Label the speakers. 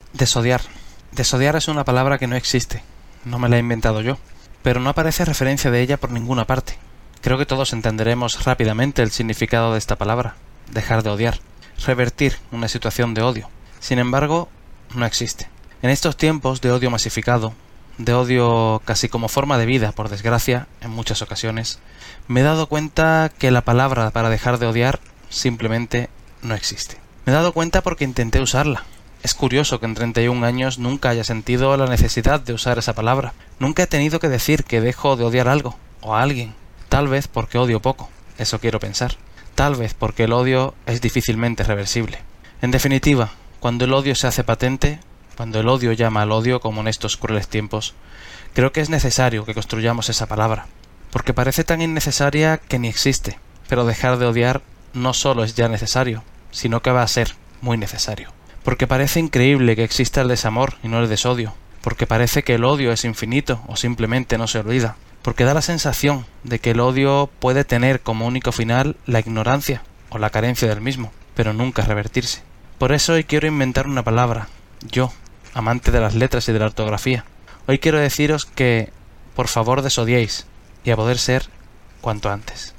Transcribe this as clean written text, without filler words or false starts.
Speaker 1: Desodiar. Desodiar es una palabra que no existe. No me la he inventado yo. Pero no aparece referencia de ella por ninguna parte. Creo que todos entenderemos rápidamente el significado de esta palabra. Dejar de odiar. Revertir una situación de odio. Sin embargo, no existe. En estos tiempos de odio masificado, de odio casi como forma de vida, por desgracia, en muchas ocasiones, me he dado cuenta que la palabra para dejar de odiar simplemente no existe. Me he dado cuenta porque intenté usarla. Es curioso que en 31 años nunca haya sentido la necesidad de usar esa palabra. Nunca he tenido que decir que dejo de odiar algo o a alguien. Tal vez porque odio poco, eso quiero pensar. Tal vez porque el odio es difícilmente reversible. En definitiva, cuando el odio se hace patente, cuando el odio llama al odio como en estos crueles tiempos, creo que es necesario que construyamos esa palabra. Porque parece tan innecesaria que ni existe. Pero dejar de odiar no solo es ya necesario, sino que va a ser muy necesario. Porque parece increíble que exista el desamor y no el desodio. Porque parece que el odio es infinito o simplemente no se olvida. Porque da la sensación de que el odio puede tener como único final la ignorancia o la carencia del mismo, pero nunca revertirse. Por eso hoy quiero inventar una palabra. Yo, amante de las letras y de la ortografía. Hoy quiero deciros que, por favor, desodiéis y a poder ser cuanto antes.